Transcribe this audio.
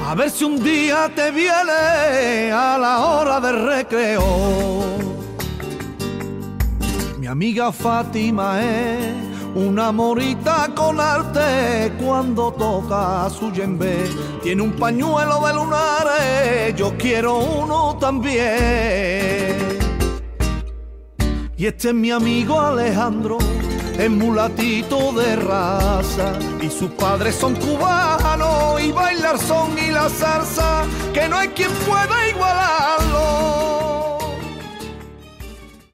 A ver si un día te viene a la hora del recreo. Mi amiga Fátima es una morita con arte cuando toca su yembe. Tiene un pañuelo de lunares, yo quiero uno también. Y este es mi amigo Alejandro, es mulatito de raza y sus padres son cubanos y bailar son y la salsa, que no hay quien pueda igualarlo.